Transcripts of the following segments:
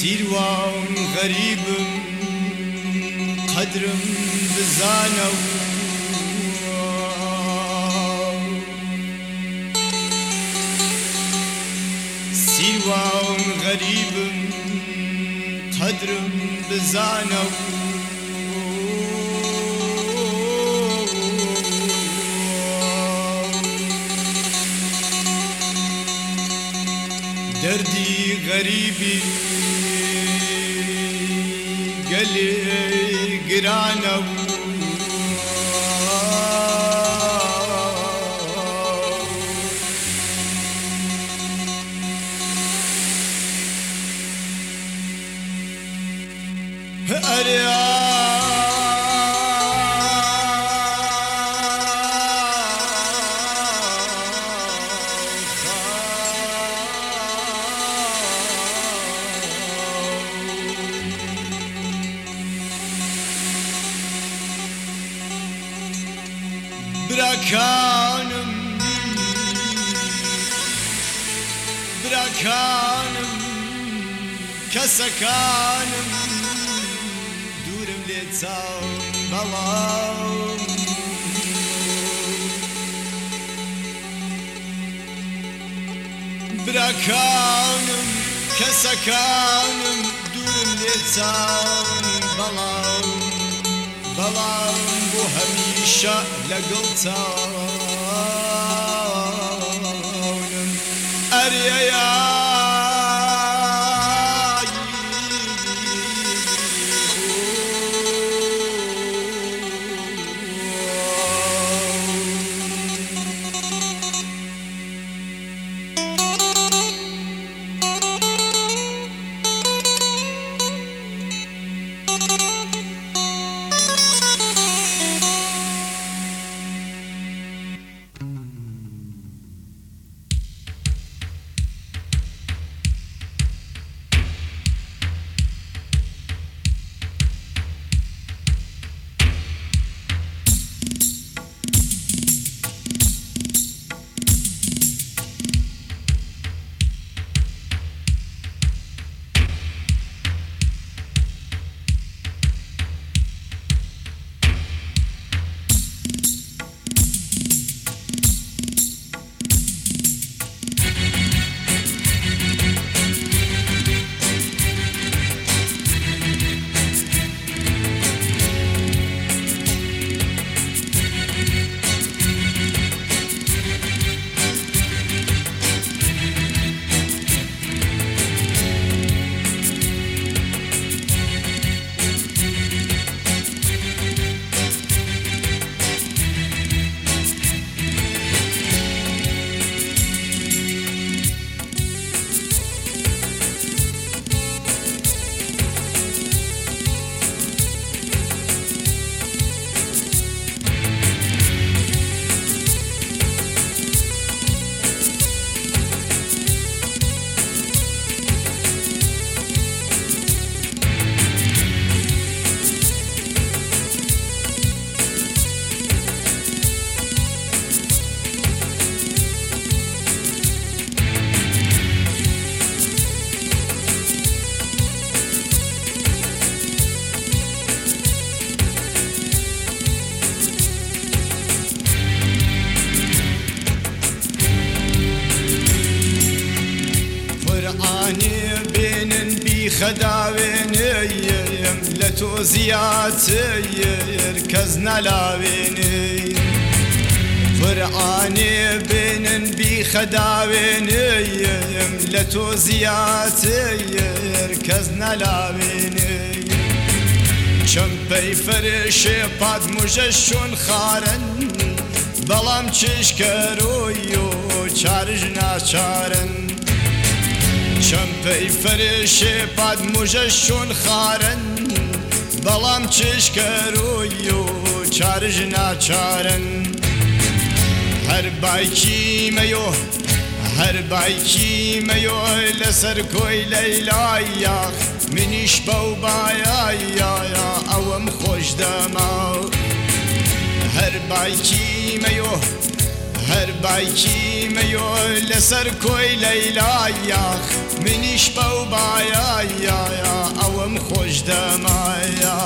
سیروان غریبم قدرم بزانە و سیروان غریبم قدرم بزانە و دردی غریبی گلی گرانه براکانم براکانم کەسەکانم دوورم لێ چاوم بەڵام براکانم کەسەکانم دوورم لێ چاوم بەڵام بۆ هەمیشە لەگەڵ چاونم ئەرێیە خەداوێنێم لە تۆ زیاتر کەس نەلاوێنێ قورعانێ بێنن بی خەداوێنێم لە تۆ زیاتر کەس نەلاوێنێ چەمپەی فەرێشێ پات موژە شۆن خارن بەڵام چشکەرۆی و چارژ ناچارن چەمپەی فەرێشێ پات موژە شۆن خارن بەڵام چشکەرۆی و چارژ ناچارن هەر بایکی مەیۆ لەسەر کۆی لەیلایە منیش بەو بایایە ئەوەم خۆش دەما هەر بایکی مەیۆ هەر بایکیمەیۆ لەسەر کۆی لەیلایەخ منیش بەو بایایە ئەوەم خۆش دەمایە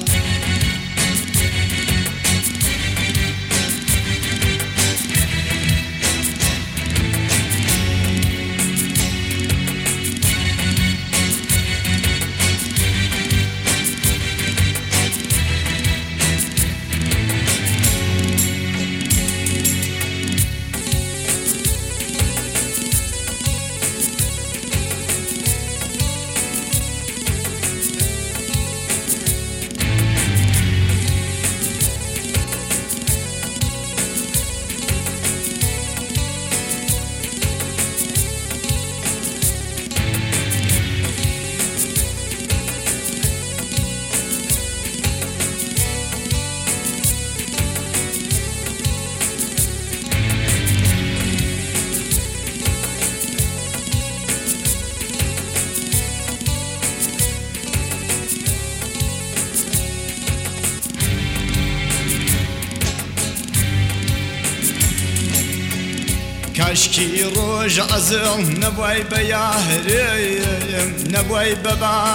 کاشکی ڕۆژ ئەزڵ نەبوای بە یاهرەیەم نەبوای بە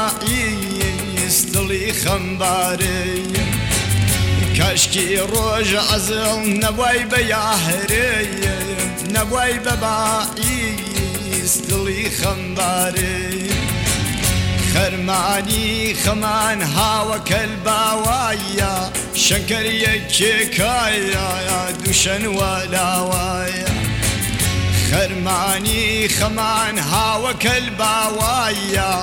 باعیس دڵی خەمبارەیەم کاشکی ڕۆژ ئەزڵ نەبوای بە یاهرەیەم نەبوای بە باعیس دڵی خەمبارەیەم خەرمانی خەمان هاوەکەل باوایە شەکەریەکێکایە دووشەن وەلاوایە خەرمانی خەمان هاوەکەل باوایە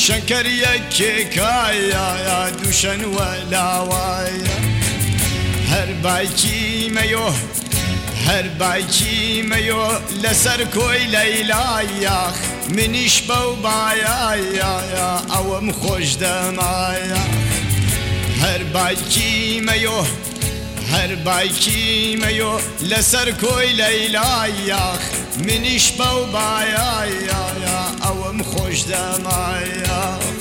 شەکەریەکێکایە دووشەن وەلاوایە هەر بایکیمەیۆ هەر بایکیمەیۆ لەسەر کۆی لەیلایەخ منیش بەو بایایە ئەوەم خۆش دەمایە هەر بایکیمەیۆ هەر بایکیمەیۆ لەسەر کۆی لەیلایەخ منیش بەو بایایە ئەوەم خۆش دەمایە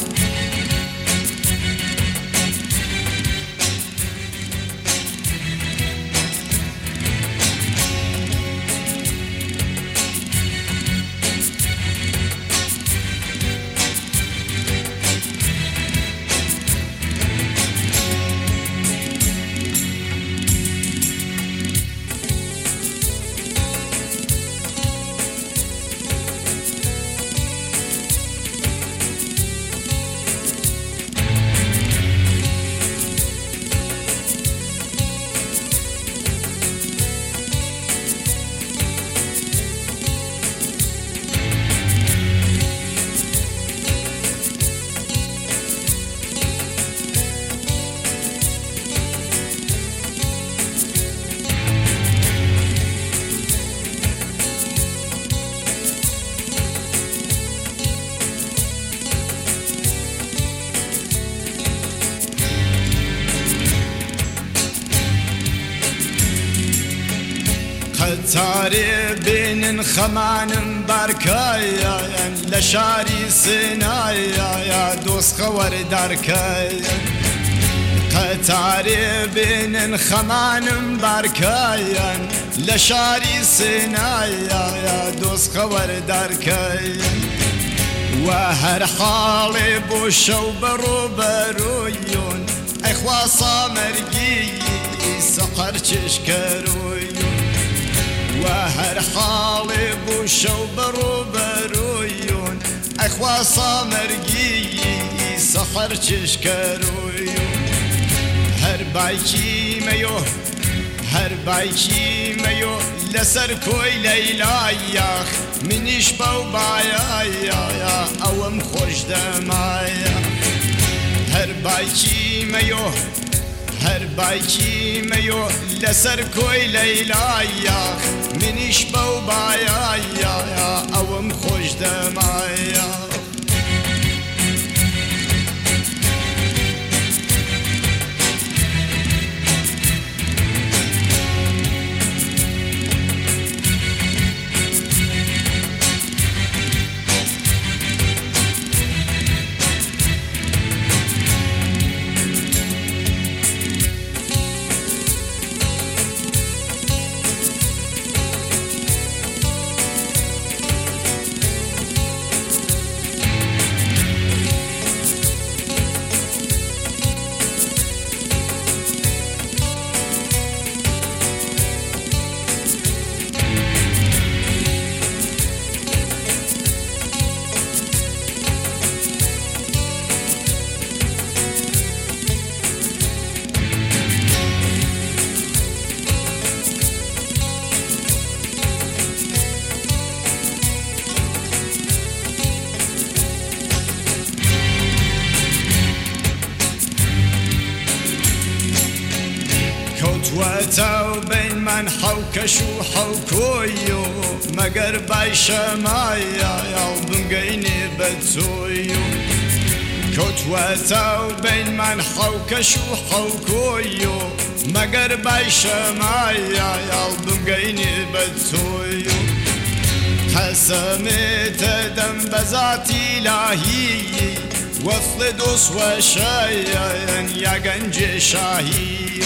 قەتارێ بێنن خەمانم بارکایەن لە شاری سنایە دۆسخە وەردارکایەن قەتارێ بێنن خەمانم بارکایەن لە شاری سنایە دۆسخە وەردارکایەن و هەر حاڵێ بۆ شەو بەڕۆبەرۆیۆن ئەیخوا سامەرگی سەقەر چێشکەرۆیۆن و هەر حاڵێ بۆ شەو بەڕۆبەرۆیۆن ئەیخوا سامەرگی سەحەر چێشکەرۆیۆن هەر بایکیمەیۆ هەر بایکیمەیۆ لەسەر کۆی لەیلایەخ منیش بەو بایایە ئەوەم خۆش دەمایە هەر بایکیمەیۆ هەر بایکیمەیۆ لەسەر کۆی لەیلایەخ منیش بەو بایایە ئەوەم خۆش دەمایە وتو بين من حوكش وحوكويو مقر بايشمايا يا بنقيني بتسويو كوت وتو بين من حوكش وحوكويو مقر بايشمايا يا بنقيني بتسويو قسمت دم بذات إلهي وصل دوس وشاين يا قنج شاهي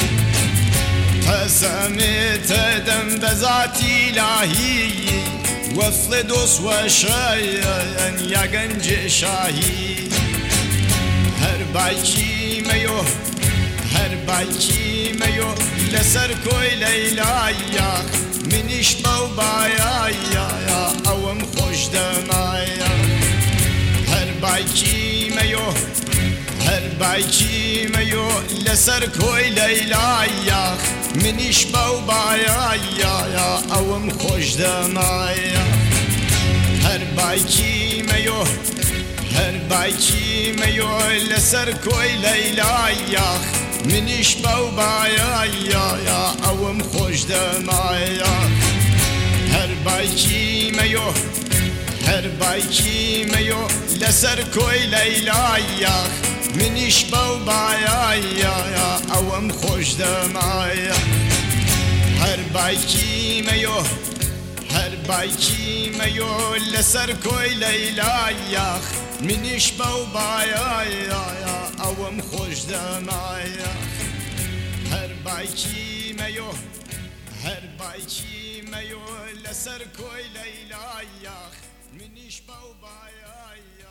قسمت دم بذات إلهي وصل دوس وشاين يا قنج شاهي هر بايكي ميو هر بايكي ميو لسر كوي ليلايا منيش بوبايا يا اوم خوش دمايا هر بايكي ميو هر بايكي ميو لسر كوي ليلايا منيش بوبايا يا اوم خوش دمايا هر بايكي ميو هر بايكي ميو لسر كوي ليلايا منيش بوبايا يا اوم خوش دمايا هر بايكي ميو هر بايكي ميو لسر كوي ليلايا منيش بوبايا يا اوم خوش دمايا هر بايكي ميو هر بايكي ميو لسر كوي ليلايا منيش بوبايا يا اوم خوش دمايا هر بايكي ميو هر بايكي ميو لسر كوي ليلايا منيش بوبايا